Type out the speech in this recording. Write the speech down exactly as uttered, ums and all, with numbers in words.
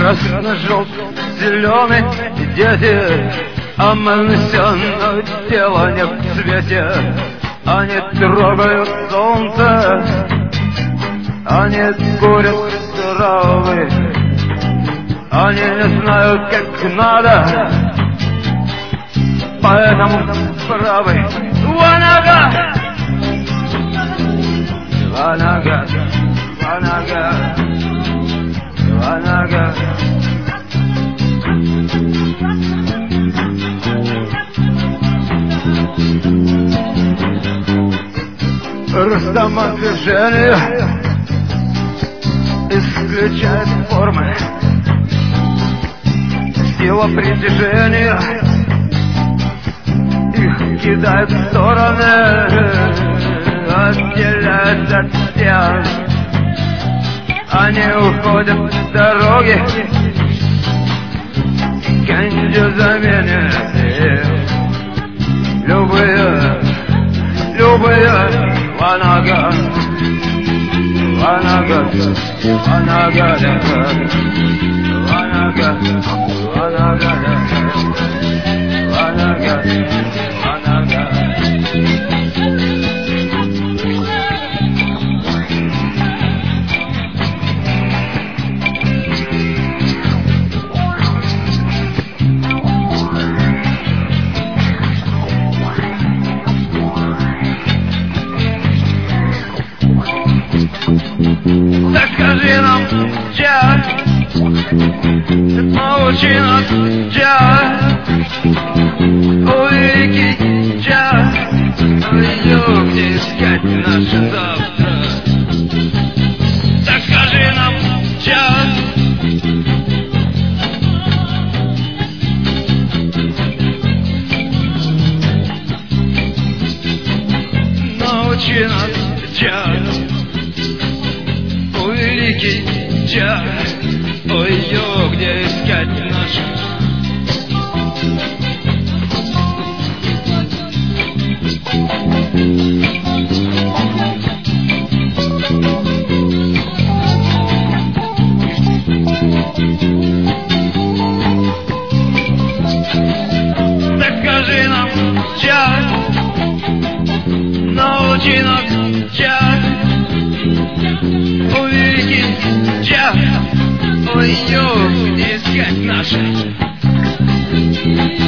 красно-желто-зеленый дети, а мы все, но тело не в цвете. Они трогают солнце, они курят травы, они не знают, как надо, поэтому правы. Два нога, два нога, два нога, два нога. Растама движение исключает формы, сила притяжения их кидает в стороны, отделяет от стен. Они уходят с дороги, Кенди заменит любые, любые. Ванага, ванага, ванага, ванага, ванага, ванага, ванага. Так скажи нам, Джек, научи нас, Джек, о великий Джек, пойдем, где искать наше завтра. Так скажи нам, Джек, научи нас, Джек, великий Джек, ой, ё, где искать нашу. Так скажи нам, Джек, научи нас, Джек, великий Джек, ой, ё, где искать наши.